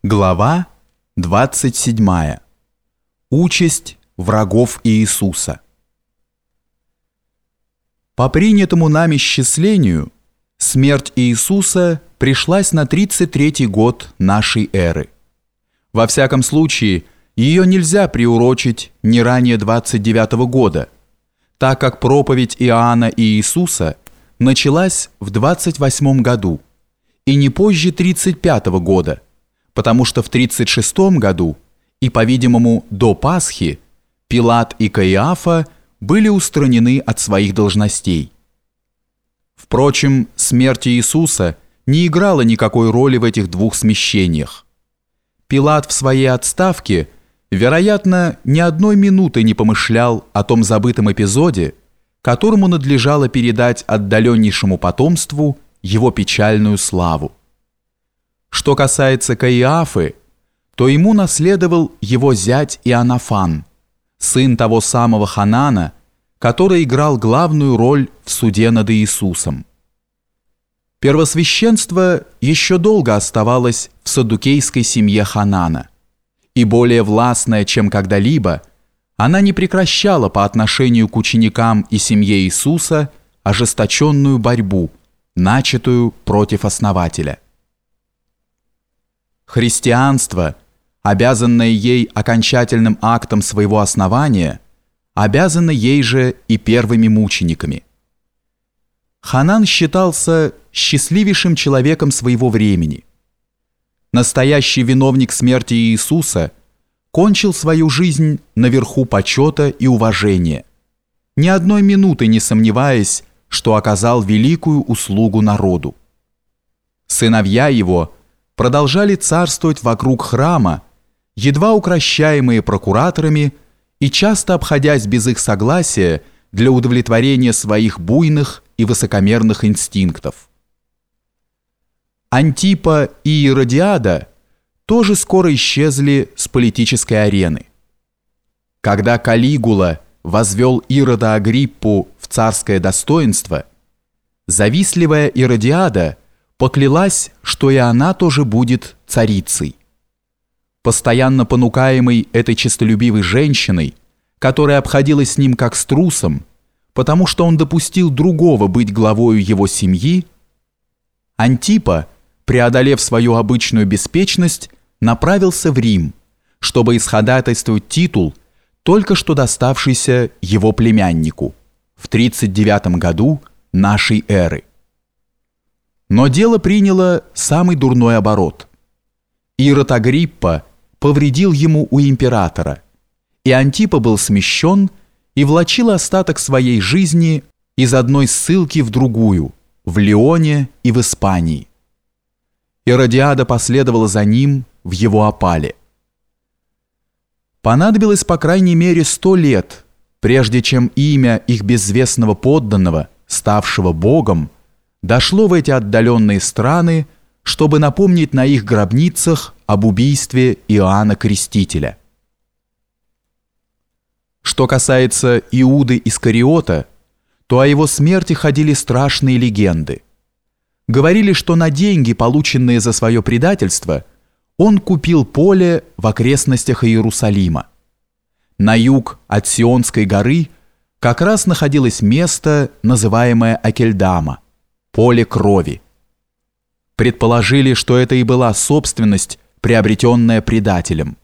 Глава 27. Участь врагов Иисуса. По принятому нами счислению, смерть Иисуса пришлась на 33-й год нашей эры. Во всяком случае, ее нельзя приурочить не ранее 29-го года, так как проповедь Иоанна и Иисуса началась в 28 году и не позже 35-го года, потому что в 36 году и, по-видимому, до Пасхи Пилат и Каиафа были устранены от своих должностей. Впрочем, смерть Иисуса не играла никакой роли в этих двух смещениях. Пилат в своей отставке, вероятно, ни одной минуты не помышлял о том забытом эпизоде, которому надлежало передать отдаленнейшему потомству его печальную славу. Что касается Каиафы, то ему наследовал его зять Иоаннафан, сын того самого Ханана, который играл главную роль в суде над Иисусом. Первосвященство еще долго оставалось в саддукейской семье Ханана, и более властная, чем когда-либо, она не прекращала по отношению к ученикам и семье Иисуса ожесточенную борьбу, начатую против основателя. Христианство, обязанное ей окончательным актом своего основания, обязано ей же и первыми мучениками. Ханан считался счастливейшим человеком своего времени. Настоящий виновник смерти Иисуса кончил свою жизнь наверху почета и уважения, ни одной минуты не сомневаясь, что оказал великую услугу народу. Сыновья его продолжали царствовать вокруг храма, едва укрощаемые прокураторами и часто обходясь без их согласия для удовлетворения своих буйных и высокомерных инстинктов. Антипа и Иродиада тоже скоро исчезли с политической арены. Когда Калигула возвел Ирода Агриппу в царское достоинство, завистливая Иродиада поклялась, что и она тоже будет царицей. Постоянно понукаемый этой честолюбивой женщиной, которая обходилась с ним как с трусом, потому что он допустил другого быть главою его семьи, Антипа, преодолев свою обычную беспечность, направился в Рим, чтобы исходатайствовать титул, только что доставшийся его племяннику в 39 году нашей эры. Но дело приняло самый дурной оборот. Ирод Агриппа повредил ему у императора, и Антипа был смещен и влачил остаток своей жизни из одной ссылки в другую, в Лионе и в Испании. Иродиада последовала за ним в его опале. Понадобилось по крайней мере 100 лет, прежде чем имя их безвестного подданного, ставшего богом, дошло в эти отдаленные страны, чтобы напомнить на их гробницах об убийстве Иоанна Крестителя. Что касается Иуды Искариота, то о его смерти ходили страшные легенды. Говорили, что на деньги, полученные за свое предательство, он купил поле в окрестностях Иерусалима. На юг от Сионской горы как раз находилось место, называемое Акельдама, поле крови. Предположили, что это и была собственность, приобретенная предателем.